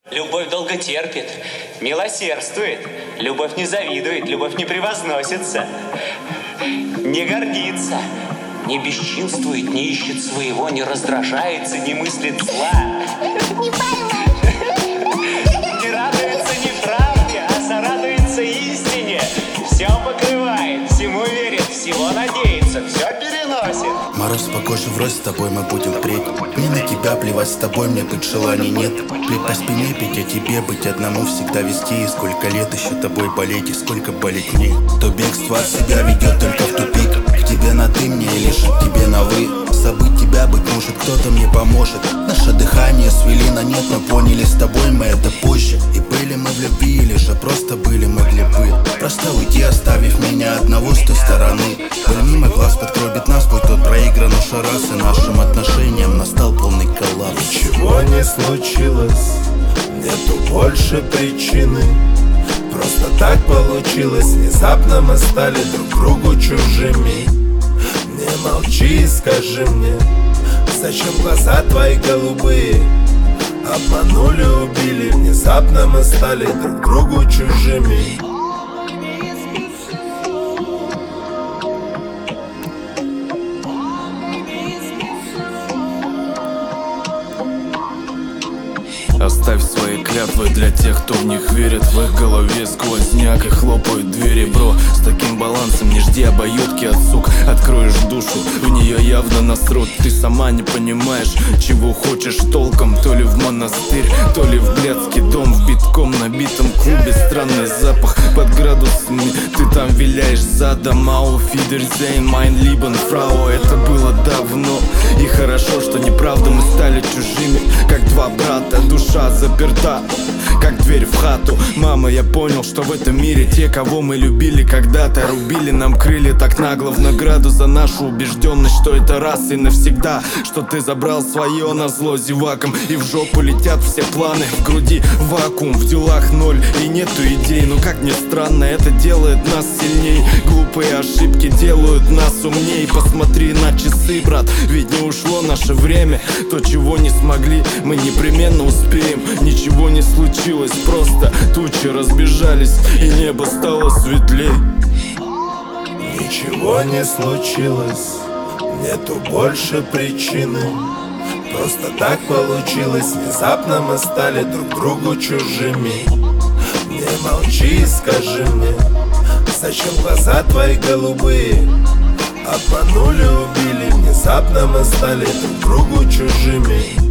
Любовь долго терпит, милосердствует. Любовь не завидует, любовь не превозносится, не гордится, не бесчинствует, не ищет своего, не раздражается, не мыслит зла. Не пойму. Не радуется неправде, а сорадуется истине. Все покрывает, всему верит, всего надеется, все переносит. Мороз по коже врозь, с тобой мы будем впредь. Мне на тебя плевать, с тобой мне быть желаний нет. Плеть по спине, петь о тебе, быть одному всегда вести. И сколько лет еще тобой болеть, и сколько болеть мне. То бегство от себя ведет только в тупик. К тебе на ты, мне и лишь к тебе на вы. Забыть тебя, быть может, кто-то мне поможет. Наше дыхание свели на нет, но поняли с тобой мы это позже. И были мы в любви, или же просто были мы глупы. Просто уйти, оставив меня одного с той стороны. Боль мимо глаз подкробит нас, будь тот проигран уж раз. И нашим отношениям настал полный коллапс. Ничего не случилось, нету больше причины. Просто так получилось, внезапно мы стали друг другу чужими. Не молчи и скажи мне, зачем глаза твои голубые обманули, убили. Внезапно мы стали друг другу чужими. Оставь свои клятвы для тех, кто в них верит. В их голове сквозняк и хлопают двери, бро. С таким балансом не жди обоюдки от сук. Откроешь душу, в нее явно насрут. Ты сама не понимаешь, чего хочешь толком. То ли в монастырь, то ли в блядский дом. В битком набитом клубе странный запах под градусами. Ты там виляешь задом. Auf Wiedersehen, mein lieben Frau. Это было давно, и хорошо, что неправда мы стали чужими. Как два брата, душа заперта, как дверь в хату. Мама, я понял, что в этом мире те, кого мы любили когда-то, рубили нам крылья так нагло в награду за нашу убежденность, что это раз и навсегда. Что ты забрал свое назло зевакам, и в жопу летят все планы. В груди вакуум, в делах ноль, и нету идей. Но как ни странно, это делает нас сильней. Глупые ошибки делают нас умней. Посмотри на часы, брат, ведь не ушло наше время. То, чего не смогли, мы непременно успеем. Ничего не случилось, просто тучи разбежались, и небо стало светлей. Ничего не случилось, нету больше причины. Просто так получилось, внезапно мы стали друг другу чужими. Не молчи и скажи мне, зачем глаза твои голубые обманули, убили. Внезапно мы стали друг другу чужими.